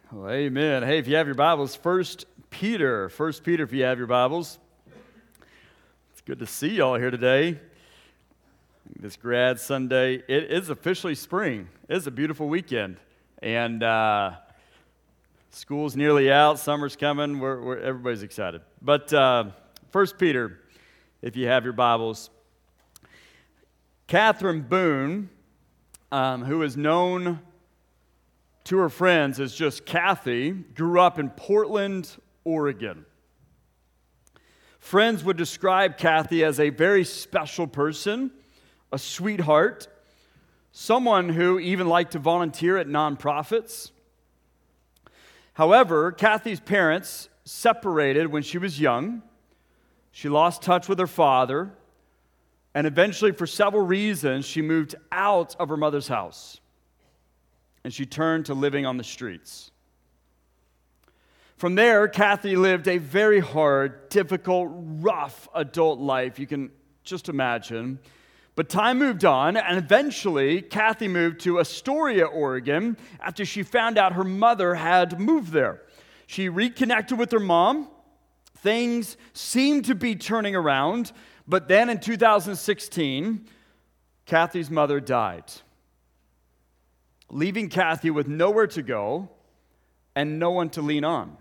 Well, amen. Hey, if you have your Bibles, First Peter, if you have your Bibles. It's good to see y'all here today. This grad Sunday, it is officially spring. It's a beautiful weekend, and school's nearly out. Summer's coming. Everybody's excited. But First Peter, if you have your Bibles. Catherine Boone, who is known to her friends as just Kathy, grew up in Portland, Oregon. Friends would describe Kathy as a very special person, a sweetheart, someone who even liked to volunteer at nonprofits. However, Kathy's parents separated when she was young. She lost touch with her father, and eventually, for several reasons, she moved out of her mother's house, and she turned to living on the streets. From there, Kathy lived a very hard, difficult, rough adult life, you can just imagine. But time moved on, and eventually, Kathy moved to Astoria, Oregon, after she found out her mother had moved there. She reconnected with her mom. Things seemed to be turning around, but then in 2016, Kathy's mother died, leaving Kathy with nowhere to go and no one to lean on.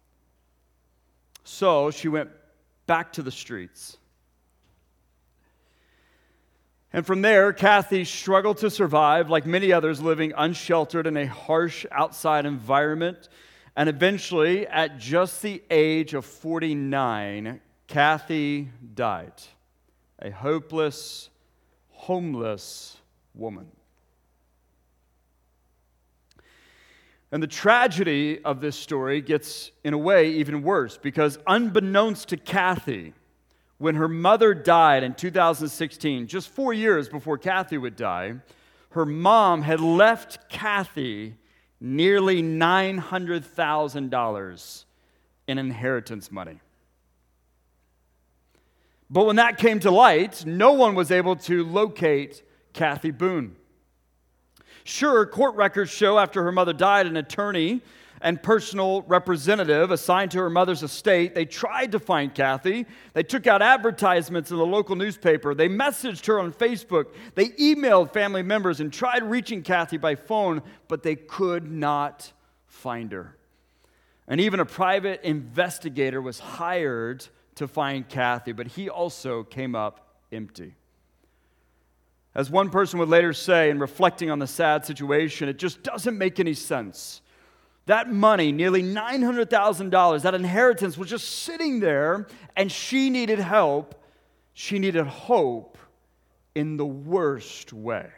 So she went back to the streets. And from there, Kathy struggled to survive, like many others living unsheltered in a harsh outside environment. And eventually, at just the age of 49, Kathy died. A hopeless, homeless woman. And the tragedy of this story gets, in a way, even worse, because unbeknownst to Kathy, when her mother died in 2016, just 4 years before Kathy would die, her mom had left Kathy nearly $900,000 in inheritance money. But when that came to light, no one was able to locate Kathy Boone. Sure, court records show after her mother died, an attorney and personal representative assigned to her mother's estate, they tried to find Kathy. They took out advertisements in the local newspaper. They messaged her on Facebook. They emailed family members and tried reaching Kathy by phone, but they could not find her. And even a private investigator was hired to find Kathy, but he also came up empty. As one person would later say, in reflecting on the sad situation, it just doesn't make any sense. That money, nearly $900,000, that inheritance was just sitting there, and she needed help. She needed hope in the worst way.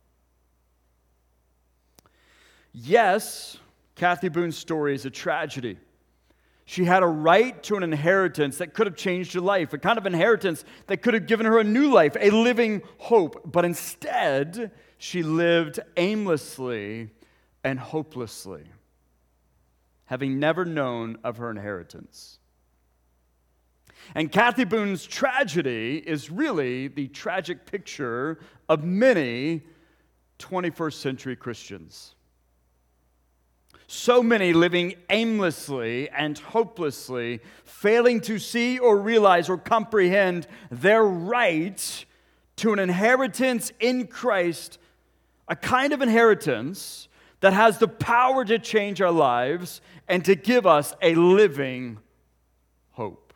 Yes, Kathy Boone's story is a tragedy. She had a right to an inheritance that could have changed her life, a kind of inheritance that could have given her a new life, a living hope. But instead, she lived aimlessly and hopelessly, having never known of her inheritance. And Kathy Boone's tragedy is really the tragic picture of many 21st century Christians. So many living aimlessly and hopelessly, failing to see or realize or comprehend their right to an inheritance in Christ, a kind of inheritance that has the power to change our lives and to give us a living hope.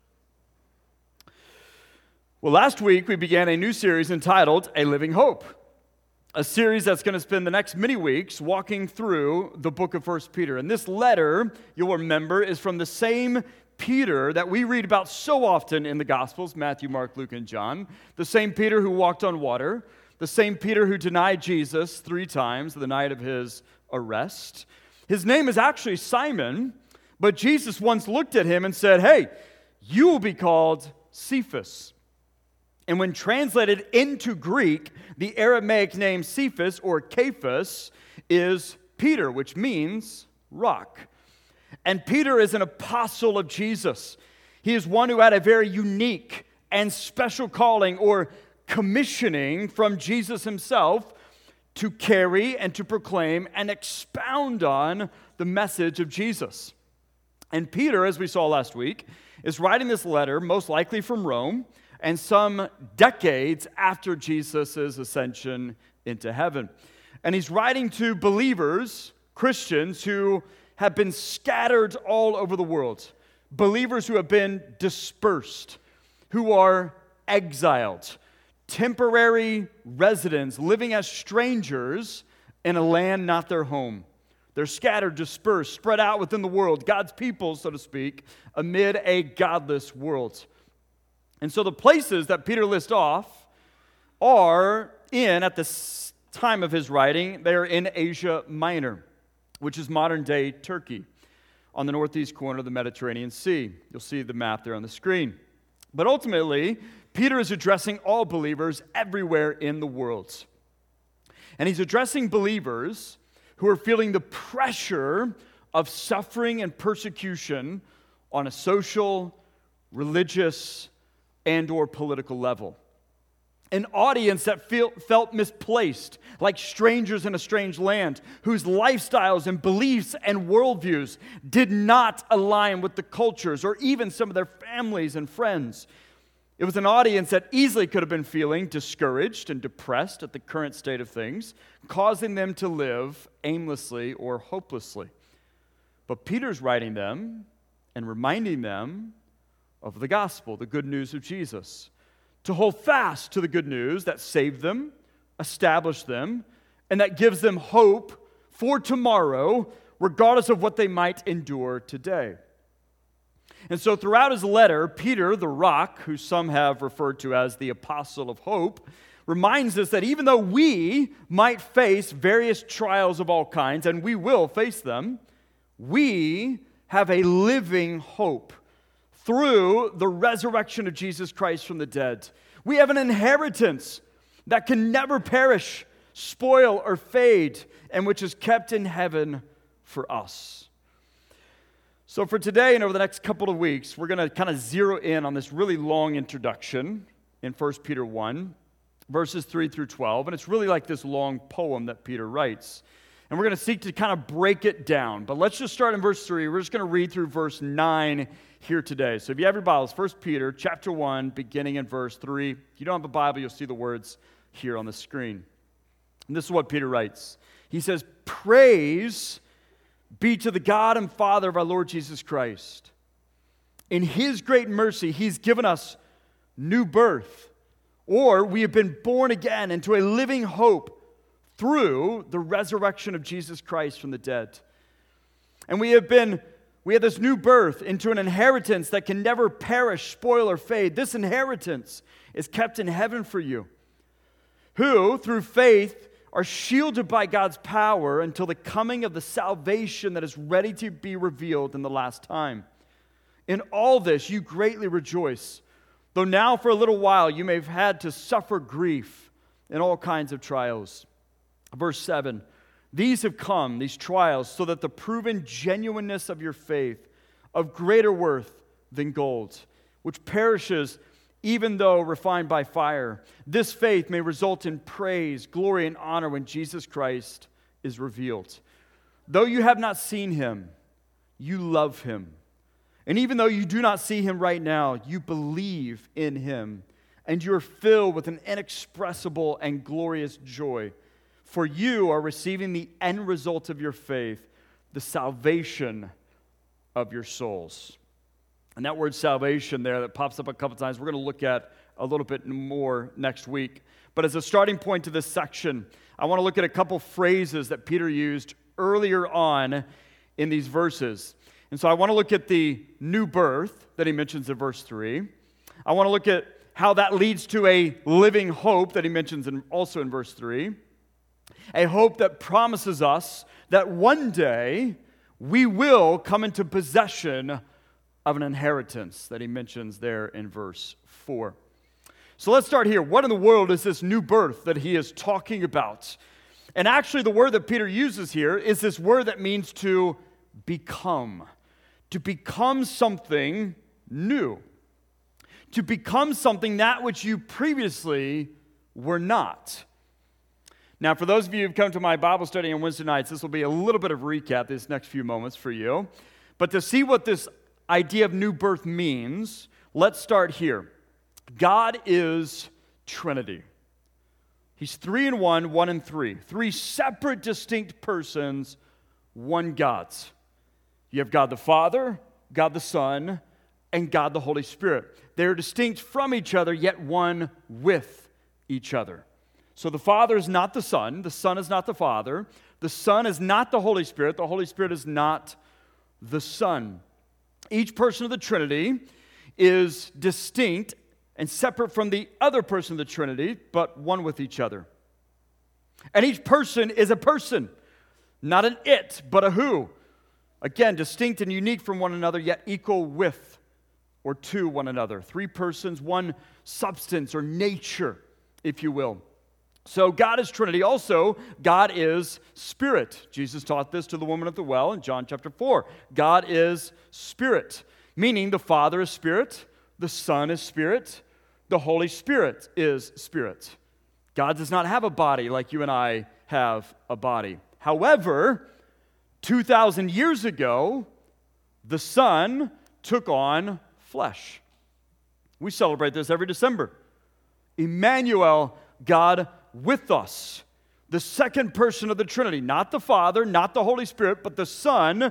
Well, last week we began a new series entitled A Living Hope. A series that's going to spend the next many weeks walking through the book of 1 Peter. And this letter, you'll remember, is from the same Peter that we read about so often in the Gospels, Matthew, Mark, Luke, and John. The same Peter who walked on water. The same Peter who denied Jesus 3 times the night of his arrest. His name is actually Simon, but Jesus once looked at him and said, "Hey, you will be called Cephas." And when translated into Greek, the Aramaic name Cephas or Cephas is Peter, which means rock. And Peter is an apostle of Jesus. He is one who had a very unique and special calling or commissioning from Jesus himself to carry and to proclaim and expound on the message of Jesus. And Peter, as we saw last week, is writing this letter, most likely from Rome, and some decades after Jesus' ascension into heaven. And he's writing to believers, Christians, who have been scattered all over the world. Believers who have been dispersed, who are exiled, temporary residents living as strangers in a land not their home. They're scattered, dispersed, spread out within the world, God's people, so to speak, amid a godless world. And so the places that Peter lists off are at the time of his writing, they're in Asia Minor, which is modern-day Turkey, on the northeast corner of the Mediterranean Sea. You'll see the map there on the screen. But ultimately, Peter is addressing all believers everywhere in the world. And he's addressing believers who are feeling the pressure of suffering and persecution on a social, religious, and/or political level. An audience that felt misplaced, like strangers in a strange land, whose lifestyles and beliefs and worldviews did not align with the cultures or even some of their families and friends. It was an audience that easily could have been feeling discouraged and depressed at the current state of things, causing them to live aimlessly or hopelessly. But Peter's writing them and reminding them of the gospel, the good news of Jesus, to hold fast to the good news that saved them, established them, and that gives them hope for tomorrow, regardless of what they might endure today. And so throughout his letter, Peter, the rock, who some have referred to as the apostle of hope, reminds us that even though we might face various trials of all kinds, and we will face them, we have a living hope through the resurrection of Jesus Christ from the dead. We have an inheritance that can never perish, spoil, or fade, and which is kept in heaven for us. So for today and over the next couple of weeks, we're going to kind of zero in on this really long introduction in 1 Peter 1, verses 3 through 12. And it's really like this long poem that Peter writes. And we're going to seek to kind of break it down. But let's just start in verse 3. We're just going to read through verse 9 here today. So if you have your Bibles, 1 Peter chapter 1, beginning in verse 3. If you don't have a Bible, you'll see the words here on the screen. And this is what Peter writes. He says, "Praise be to the God and Father of our Lord Jesus Christ. In His great mercy, He's given us new birth, or we have been born again into a living hope through the resurrection of Jesus Christ from the dead. And we have this new birth into an inheritance that can never perish, spoil, or fade. This inheritance is kept in heaven for you, who, through faith, are shielded by God's power until the coming of the salvation that is ready to be revealed in the last time. In all this you greatly rejoice, though now for a little while you may have had to suffer grief in all kinds of trials." Verse 7, "These have come, these trials, so that the proven genuineness of your faith, of greater worth than gold, which perishes even though refined by fire, this faith may result in praise, glory, and honor when Jesus Christ is revealed. Though you have not seen Him, you love Him. And even though you do not see Him right now, you believe in Him, and you are filled with an inexpressible and glorious joy. For you are receiving the end result of your faith, the salvation of your souls." And that word salvation there that pops up a couple times, we're going to look at a little bit more next week. But as a starting point to this section, I want to look at a couple phrases that Peter used earlier on in these verses. And so I want to look at the new birth that he mentions in verse 3. I want to look at how that leads to a living hope that he mentions also in verse 3. A hope that promises us that one day we will come into possession of an inheritance that he mentions there in verse 4. So let's start here. What in the world is this new birth that he is talking about? And actually the word that Peter uses here is this word that means to become something new, to become something that which you previously were not. Now, for those of you who've come to my Bible study on Wednesday nights, this will be a little bit of recap these next few moments for you. But to see what this idea of new birth means, let's start here. God is Trinity. He's 3 in 1, 1 in 3. 3 separate, distinct persons, one God. You have God the Father, God the Son, and God the Holy Spirit. They're distinct from each other, yet one with each other. So the Father is not the Son is not the Father, the Son is not the Holy Spirit is not the Son. Each person of the Trinity is distinct and separate from the other person of the Trinity, but one with each other. And each person is a person, not an it, but a who. Again, distinct and unique from one another, yet equal with or to one another. 3 persons, one substance or nature, if you will. So God is Trinity. Also, God is Spirit. Jesus taught this to the woman at the well in John chapter 4. God is Spirit, meaning the Father is Spirit, the Son is Spirit, the Holy Spirit is Spirit. God does not have a body like you and I have a body. However, 2,000 years ago, the Son took on flesh. We celebrate this every December. Emmanuel, God with us. The second person of the Trinity, not the Father, not the Holy Spirit, but the Son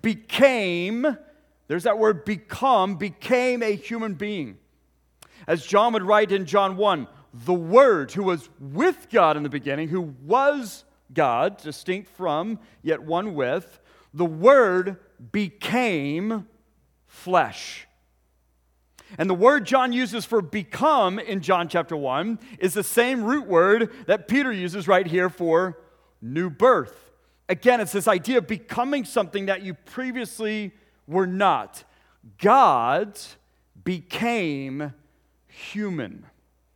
became, there's that word become, became a human being. As John would write in John 1, the Word who was with God in the beginning, who was God, distinct from, yet one with, the Word became flesh. And the word John uses for become in John chapter 1 is the same root word that Peter uses right here for new birth. Again, it's this idea of becoming something that you previously were not. God became human.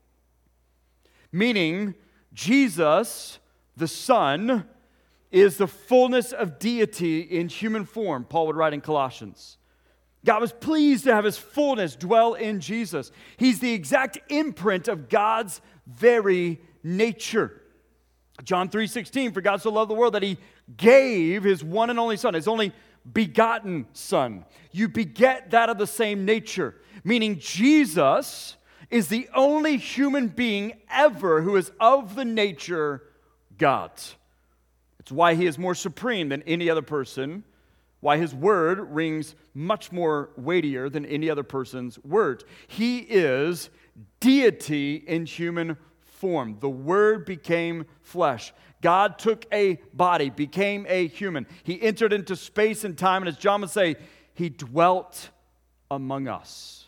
Meaning, Jesus, the Son, is the fullness of deity in human form, Paul would write in Colossians. God was pleased to have His fullness dwell in Jesus. He's the exact imprint of God's very nature. John 3:16, for God so loved the world that He gave His one and only Son, His only begotten Son. You beget that of the same nature, meaning Jesus is the only human being ever who is of the nature God. It's why He is more supreme than any other person, why His word rings much more weightier than any other person's word. He is deity in human form. The Word became flesh. God took a body, became a human. He entered into space and time, and as John would say, He dwelt among us.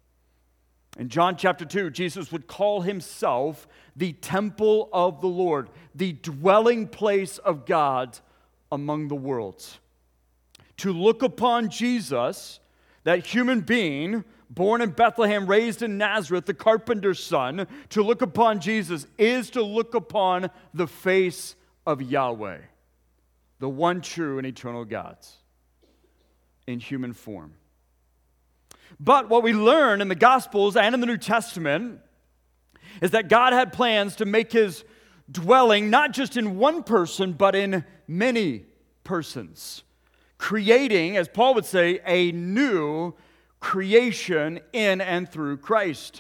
In John chapter 2, Jesus would call Himself the temple of the Lord, the dwelling place of God among the worlds. To look upon Jesus, that human being, born in Bethlehem, raised in Nazareth, the carpenter's son, to look upon Jesus is to look upon the face of Yahweh, the one true and eternal God, in human form. But what we learn in the Gospels and in the New Testament is that God had plans to make His dwelling not just in one person, but in many persons, creating, as Paul would say, a new creation in and through Christ.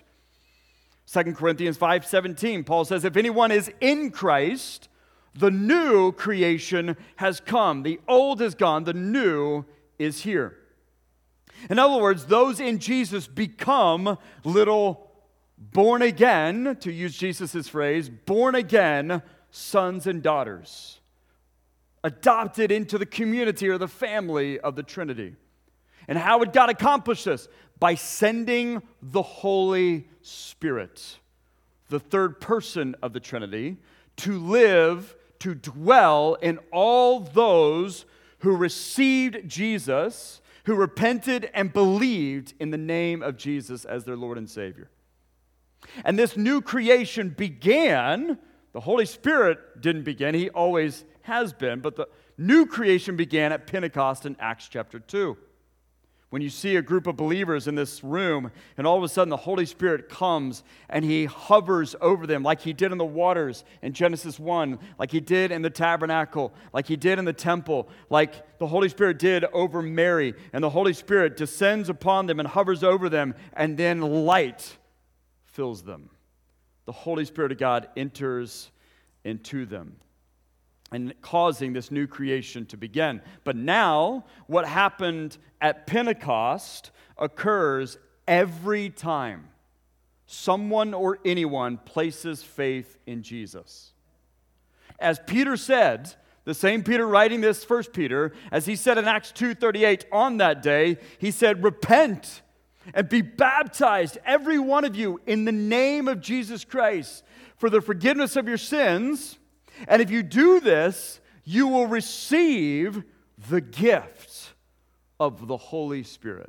2 Corinthians 5:17, Paul says, if anyone is in Christ, the new creation has come. The old is gone, the new is here. In other words, those in Jesus become little born again, to use Jesus' phrase, born again sons and daughters, adopted into the community or the family of the Trinity. And how would God accomplish this? By sending the Holy Spirit, the third person of the Trinity, to live, to dwell in all those who received Jesus, who repented and believed in the name of Jesus as their Lord and Savior. And this new creation began, the Holy Spirit didn't begin, He always has been, but the new creation began at Pentecost in Acts chapter 2. When you see a group of believers in this room, and all of a sudden the Holy Spirit comes and He hovers over them like He did in the waters in Genesis 1, like He did in the tabernacle, like He did in the temple, like the Holy Spirit did over Mary, and the Holy Spirit descends upon them and hovers over them, and then light fills them. The Holy Spirit of God enters into them, and causing this new creation to begin. But now, what happened at Pentecost occurs every time someone or anyone places faith in Jesus. As Peter said, the same Peter writing this, 1 Peter, as he said in Acts 2:38, on that day, he said, repent and be baptized, every one of you, in the name of Jesus Christ, for the forgiveness of your sins. And if you do this, you will receive the gift of the Holy Spirit.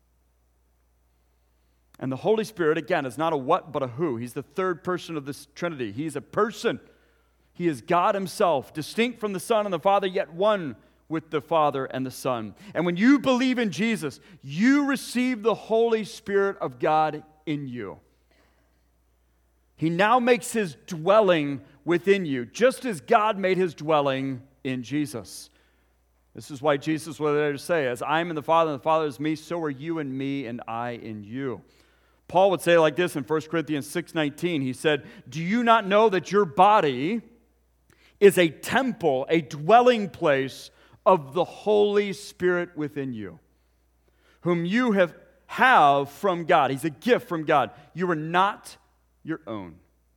And the Holy Spirit, again, is not a what but a who. He's the third person of this Trinity. He's a person. He is God Himself, distinct from the Son and the Father, yet one with the Father and the Son. And when you believe in Jesus, you receive the Holy Spirit of God in you. He now makes His dwelling within you, just as God made His dwelling in Jesus. This is why Jesus was there to say, as I am in the Father and the Father is me, so are you in me and I in you. Paul would say like this in 1 Corinthians 6:19. He said, do you not know that your body is a temple, a dwelling place of the Holy Spirit within you, whom you have from God? He's a gift from God. You are not your own.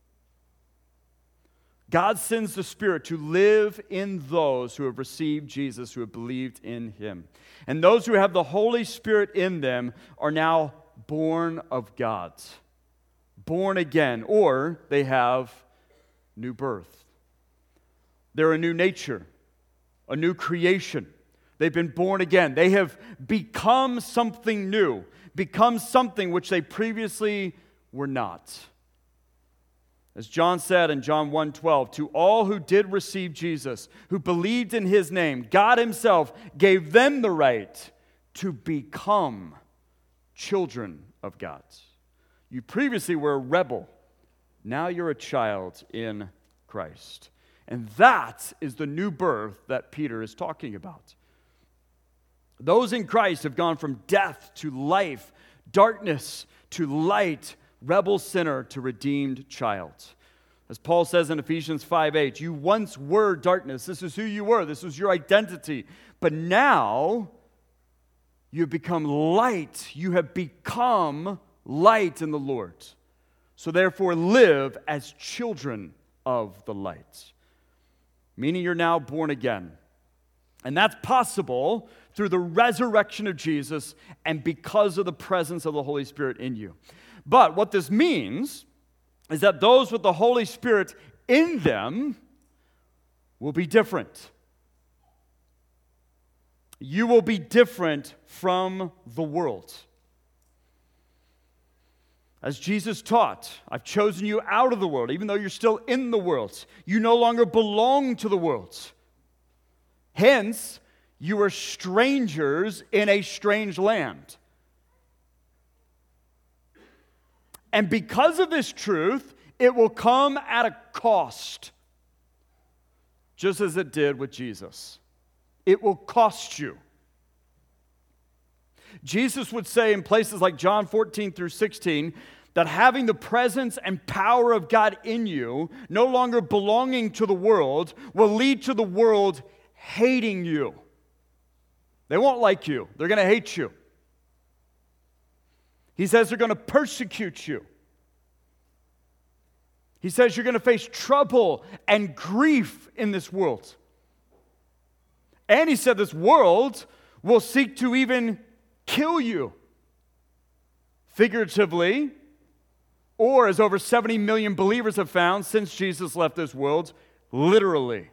God sends the Spirit to live in those who have received Jesus, who have believed in Him. And those who have the Holy Spirit in them are now born of God, born again, or they have new birth. They're a new nature, a new creation. They've been born again. They have become something new, become something which they previously were not. As John said in John 1:12, to all who did receive Jesus, who believed in His name, God Himself gave them the right to become children of God. You previously were a rebel. Now you're a child in Christ. And that is the new birth that Peter is talking about. Those in Christ have gone from death to life, darkness to light, rebel sinner to redeemed child. As Paul says in Ephesians 5:8, you once were darkness. This is who you were. This was your identity. But now you have become light. You have become light in the Lord. So therefore live as children of the light. Meaning you're now born again. And that's possible through the resurrection of Jesus and because of the presence of the Holy Spirit in you. But what this means is that those with the Holy Spirit in them will be different. You will be different from the world. As Jesus taught, I've chosen you out of the world, even though you're still in the world. You no longer belong to the world. Hence, you are strangers in a strange land. And because of this truth, it will come at a cost, just as it did with Jesus. It will cost you. Jesus would say in places like John 14-16 that having the presence and power of God in you, no longer belonging to the world, will lead to the world hating you. They won't like you. They're going to hate you. He says they're going to persecute you. He says you're going to face trouble and grief in this world. And he said this world will seek to even kill you. Figuratively, or as over 70 million believers have found since Jesus left this world, literally.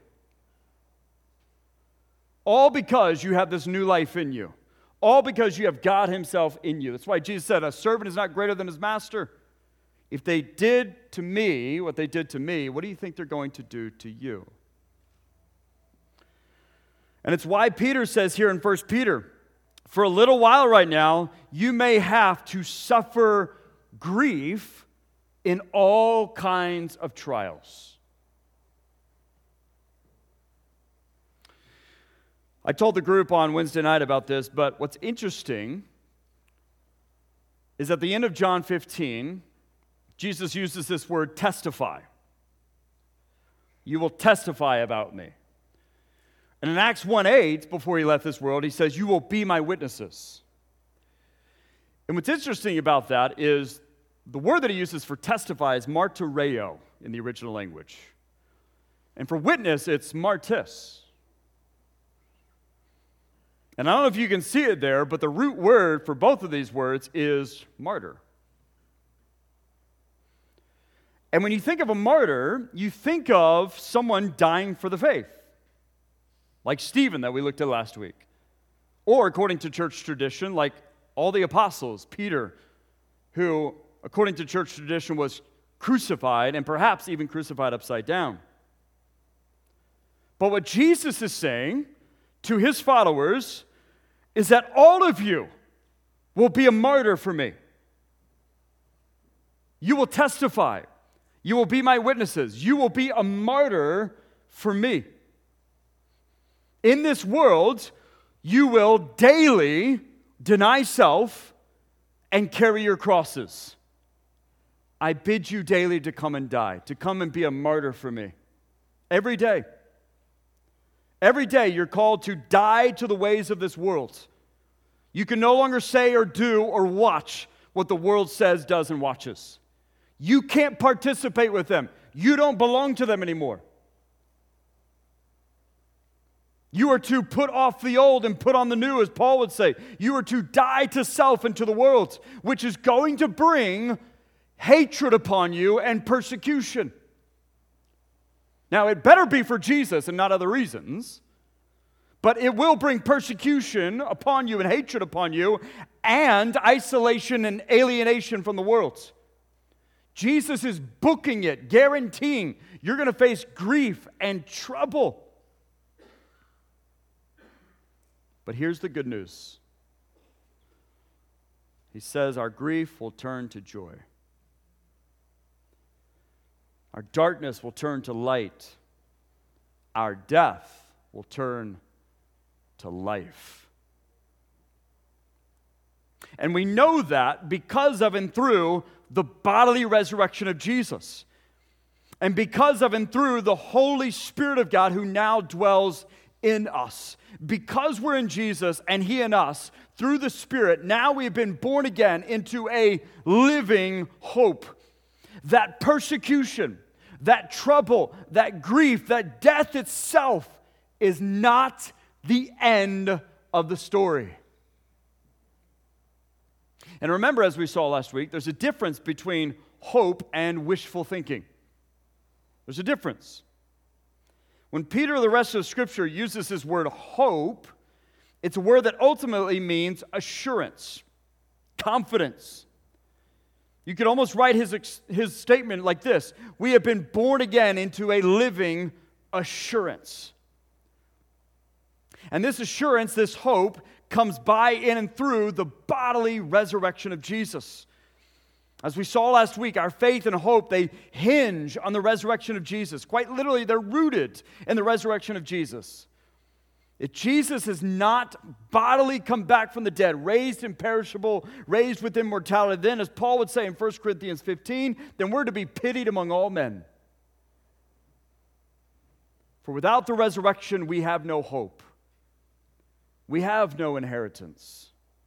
All because you have this new life in you. All because you have God Himself in you. That's why Jesus said, a servant is not greater than his master. If they did to me what they did to me, what do you think they're going to do to you? And it's why Peter says here in 1 Peter for a little while right now, you may have to suffer grief in all kinds of trials. I told the group on Wednesday night about this, but what's interesting is at the end of John 15, Jesus uses this word testify. You will testify about me. And in Acts 1:8, before he left this world, he says, you will be my witnesses. And what's interesting about that is the word that he uses for testify is martyreo in the original language. And for witness, it's martis. And I don't know if you can see it there, but the root word for both of these words is martyr. And when you think of a martyr, you think of someone dying for the faith, like Stephen that we looked at last week. Or, according to church tradition, like all the apostles, Peter, who, according to church tradition, was crucified and perhaps even crucified upside down. But what Jesus is saying to his followers is that all of you will be a martyr for me. You will testify. You will be my witnesses. You will be a martyr for me. In this world, you will daily deny self and carry your crosses. I bid you daily to come and die, to come and be a martyr for me. Every day. Every day you're called to die to the ways of this world. You can no longer say or do or watch what the world says, does, and watches. You can't participate with them. You don't belong to them anymore. You are to put off the old and put on the new, as Paul would say. You are to die to self and to the world, which is going to bring hatred upon you and persecution. Now, it better be for Jesus and not other reasons, but it will bring persecution upon you and hatred upon you and isolation and alienation from the world. Jesus is booking it, guaranteeing you're going to face grief and trouble. But here's the good news. He says our grief will turn to joy. Our darkness will turn to light. Our death will turn to life. And we know that because of and through the bodily resurrection of Jesus. And because of and through the Holy Spirit of God who now dwells in us. Because we're in Jesus and He in us, through the Spirit, now we've been born again into a living hope. That persecution, that trouble, that grief, that death itself is not the end of the story. And remember, as we saw last week, there's a difference between hope and wishful thinking. There's a difference. When Peter, the rest of the Scripture, uses this word hope, it's a word that ultimately means assurance, confidence. You could almost write his statement like this: we have been born again into a living assurance. And this assurance, this hope, comes by in and through the bodily resurrection of Jesus. As we saw last week, our faith and hope, they hinge on the resurrection of Jesus. Quite literally, they're rooted in the resurrection of Jesus. If Jesus has not bodily come back from the dead, raised imperishable, raised with immortality, then, as Paul would say in 1 Corinthians 15, then we're to be pitied among all men. For without the resurrection, we have no hope. We have no inheritance.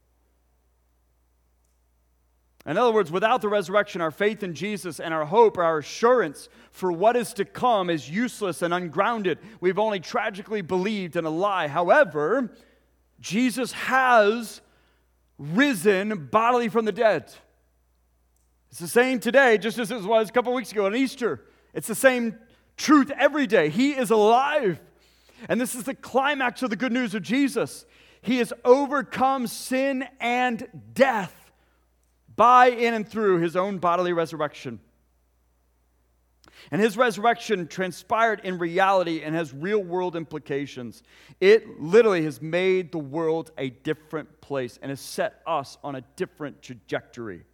In other words, without the resurrection, our faith in Jesus and our hope, our assurance for what is to come is useless and ungrounded. We've only tragically believed in a lie. However, Jesus has risen bodily from the dead. It's the same today, just as it was a couple weeks ago on Easter. It's the same truth every day. He is alive. And this is the climax of the good news of Jesus. He has overcome sin and death by, in, and through His own bodily resurrection. And his resurrection transpired in reality and has real-world implications. It literally has made the world a different place and has set us on a different trajectory.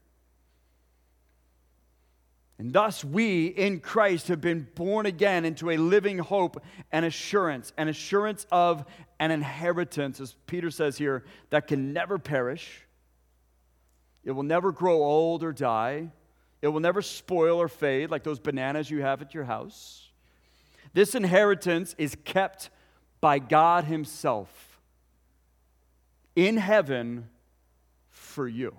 And thus we, in Christ, have been born again into a living hope and assurance of an inheritance, as Peter says here, that can never perish. It will never grow old or die. It will never spoil or fade like those bananas you have at your house. This inheritance is kept by God himself in heaven for you.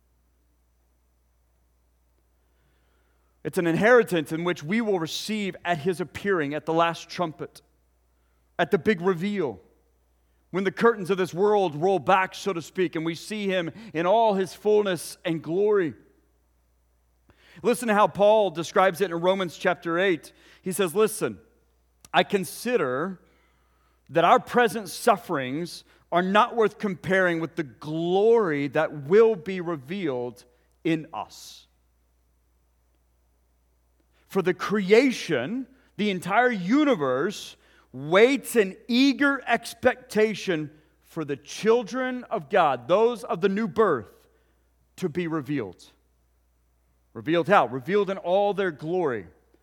It's an inheritance in which we will receive at his appearing, at the last trumpet, at the big reveal, when the curtains of this world roll back, so to speak, and we see him in all his fullness and glory. Listen to how Paul describes it in Romans chapter 8. He says, listen, I consider that our present sufferings are not worth comparing with the glory that will be revealed in us. For the creation, the entire universe, waits in eager expectation for the children of God, those of the new birth, to be revealed. Revealed how? Revealed in all their glory.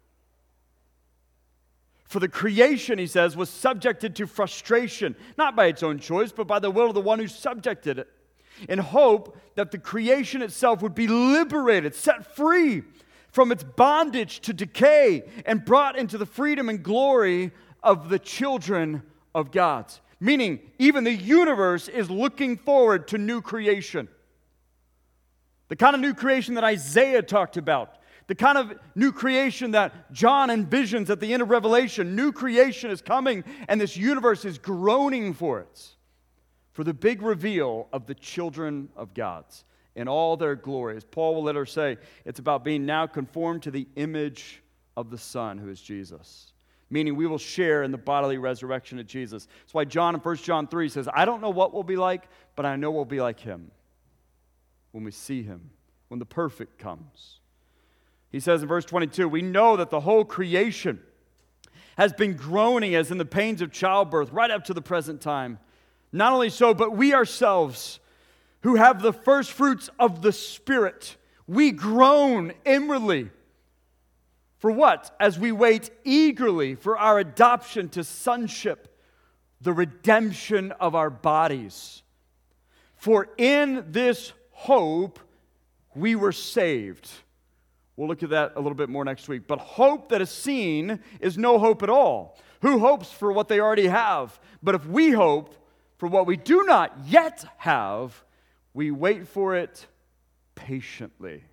For the creation, he says, was subjected to frustration, not by its own choice, but by the will of the one who subjected it, in hope that the creation itself would be liberated, set free from its bondage to decay, and brought into the freedom and glory of the children of God. Meaning, even the universe is looking forward to new creation. The kind of new creation that Isaiah talked about. The kind of new creation that John envisions at the end of Revelation. New creation is coming, and this universe is groaning for it. For the big reveal of the children of God in all their glory. As Paul will later say, it's about being now conformed to the image of the Son, who is Jesus. Meaning we will share in the bodily resurrection of Jesus. That's why John in 1 John 3 says, I don't know what we'll be like, but I know we'll be like him when we see him, when the perfect comes. He says in verse 22, we know that the whole creation has been groaning as in the pains of childbirth right up to the present time. Not only so, but we ourselves who have the first fruits of the Spirit, we groan inwardly. For what? As we wait eagerly for our adoption to sonship, the redemption of our bodies. For in this hope we were saved. We'll look at that a little bit more next week. But hope that is seen is no hope at all. Who hopes for what they already have? But if we hope for what we do not yet have, we wait for it patiently.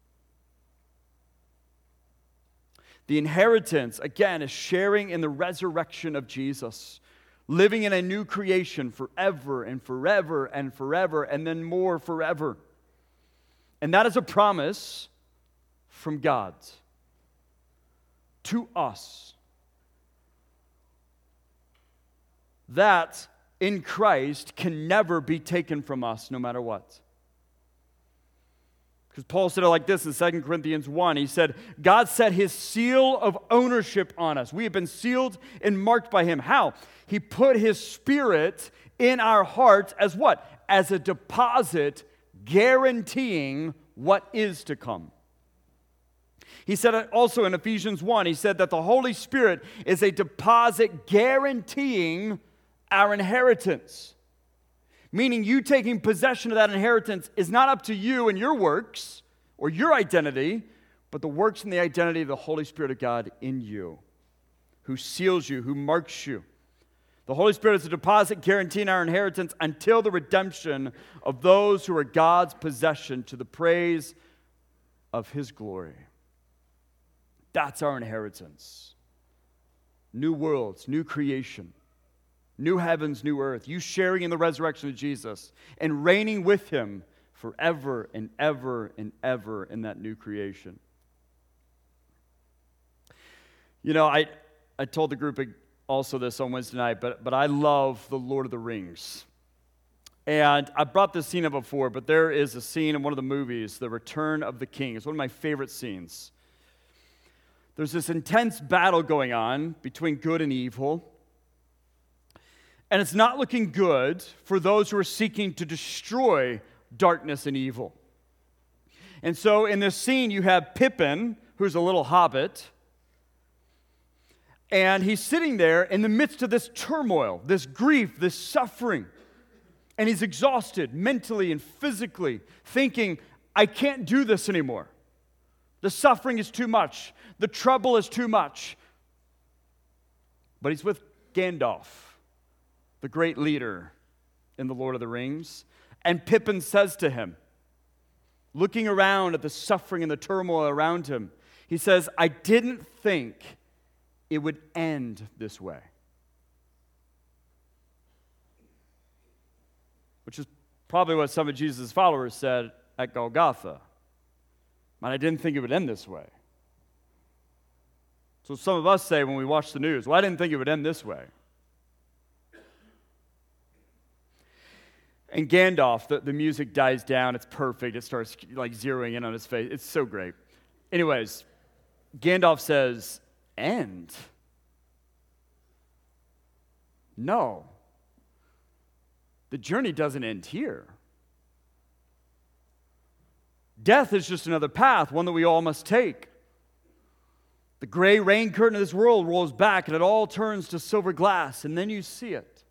The inheritance, again, is sharing in the resurrection of Jesus, living in a new creation forever and forever and forever, and then more forever. And that is a promise from God to us that in Christ can never be taken from us no matter what. Because Paul said it like this in 2 Corinthians 1. He said, God set his seal of ownership on us. We have been sealed and marked by him. How? He put his Spirit in our hearts as what? As a deposit guaranteeing what is to come. He said it also in Ephesians 1. He said that the Holy Spirit is a deposit guaranteeing our inheritance. Meaning you taking possession of that inheritance is not up to you and your works or your identity, but the works and the identity of the Holy Spirit of God in you, who seals you, who marks you. The Holy Spirit is a deposit guaranteeing our inheritance until the redemption of those who are God's possession to the praise of his glory. That's our inheritance. New worlds, new creation. New heavens, new earth. You sharing in the resurrection of Jesus and reigning with him forever and ever and ever in that new creation. You know, I told the group also this on Wednesday night, but I love the Lord of the Rings. And I brought this scene up before, but there is a scene in one of the movies, The Return of the King. It's one of my favorite scenes. There's this intense battle going on between good and evil. And it's not looking good for those who are seeking to destroy darkness and evil. And so in this scene, you have Pippin, who's a little hobbit, and he's sitting there in the midst of this turmoil, this grief, this suffering. And he's exhausted mentally and physically, thinking, I can't do this anymore. The suffering is too much. The trouble is too much. But he's with Gandalf, the great leader in The Lord of the Rings. And Pippin says to him, looking around at the suffering and the turmoil around him, he says, I didn't think it would end this way. Which is probably what some of Jesus' followers said at Golgotha. Man, I didn't think it would end this way. So some of us say when we watch the news, well, I didn't think it would end this way. And Gandalf, the music dies down. It's perfect. It starts like zeroing in on his face. It's so great. Anyways, Gandalf says, end? No. The journey doesn't end here. Death is just another path, one that we all must take. The gray rain curtain of this world rolls back and it all turns to silver glass, and then you see it.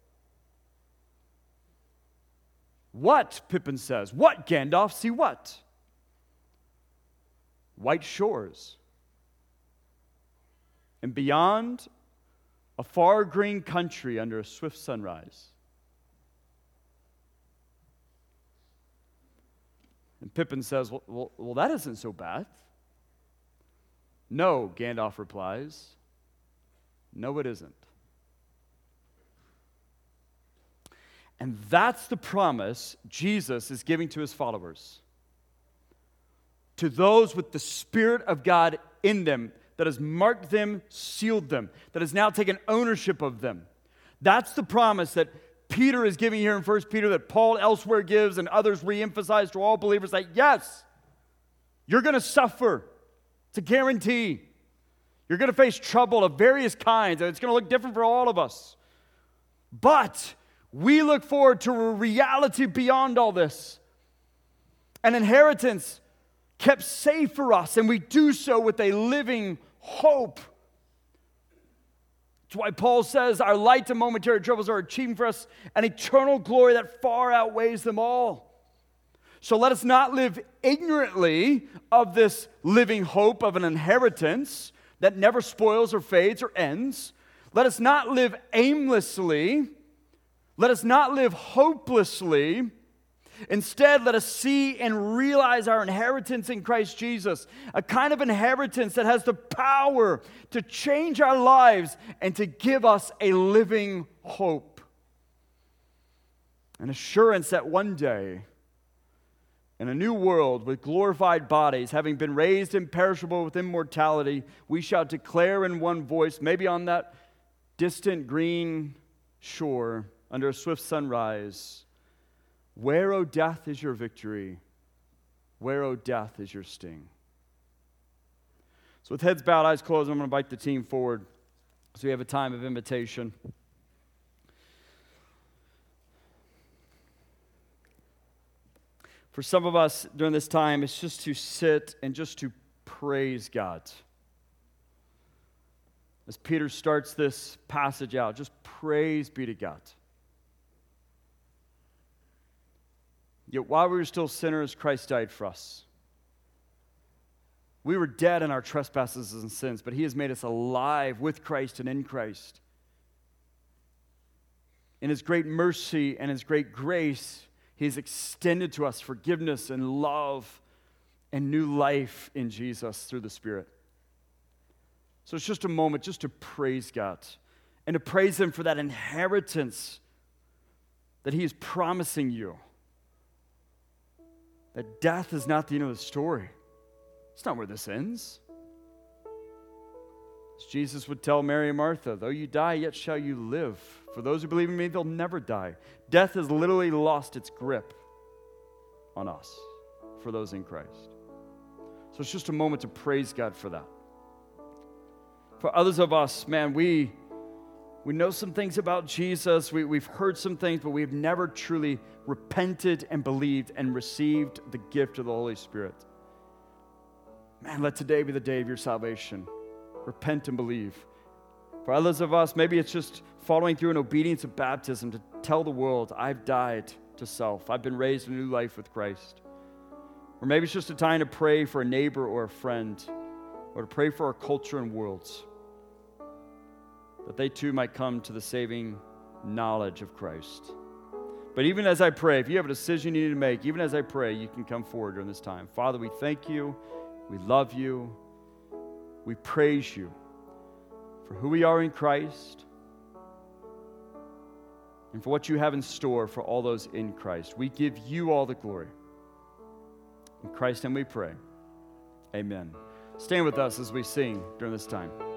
What, Pippin says? What, Gandalf? See what? White shores. And beyond, a far green country under a swift sunrise. And Pippin says, well, that isn't so bad. No, Gandalf replies. No, it isn't. And that's the promise Jesus is giving to his followers. To those with the Spirit of God in them, that has marked them, sealed them, that has now taken ownership of them. That's the promise that Peter is giving here in 1 Peter, that Paul elsewhere gives and others re-emphasize to all believers, that yes, you're going to suffer. It's a guarantee. You're going to face trouble of various kinds, and it's going to look different for all of us. But we look forward to a reality beyond all this, an inheritance kept safe for us, and we do so with a living hope. That's why Paul says our light and momentary troubles are achieving for us an eternal glory that far outweighs them all. So let us not live ignorantly of this living hope of an inheritance that never spoils or fades or ends. Let us not live aimlessly. Let us not live hopelessly. Instead, let us see and realize our inheritance in Christ Jesus, a kind of inheritance that has the power to change our lives and to give us a living hope. An assurance that one day, in a new world with glorified bodies, having been raised imperishable with immortality, we shall declare in one voice, maybe on that distant green shore under a swift sunrise, where, O death, is your victory? Where, O death, is your sting? So with heads bowed, eyes closed, I'm going to invite the team forward so we have a time of invitation. For some of us during this time, it's just to sit and just to praise God. As Peter starts this passage out, just praise be to God. Yet while we were still sinners, Christ died for us. We were dead in our trespasses and sins, but he has made us alive with Christ and in Christ. In his great mercy and his great grace, he has extended to us forgiveness and love and new life in Jesus through the Spirit. So it's just a moment just to praise God and to praise him for that inheritance that he is promising you. That death is not the end of the story. It's not where this ends. As Jesus would tell Mary and Martha, though you die, yet shall you live. For those who believe in me, they'll never die. Death has literally lost its grip on us for those in Christ. So it's just a moment to praise God for that. For others of us, man, we know some things about Jesus. We've heard some things, but we've never truly repented and believed and received the gift of the Holy Spirit. Man, let today be the day of your salvation. Repent and believe. For others of us, maybe it's just following through in obedience of baptism to tell the world, I've died to self. I've been raised in a new life with Christ. Or maybe it's just a time to pray for a neighbor or a friend, or to pray for our culture and worlds, that they too might come to the saving knowledge of Christ. But even as I pray, if you have a decision you need to make, even as I pray, you can come forward during this time. Father, we thank you. We love you. We praise you for who we are in Christ and for what you have in store for all those in Christ. We give you all the glory. In Christ's name we pray. Amen. Stand with us as we sing during this time.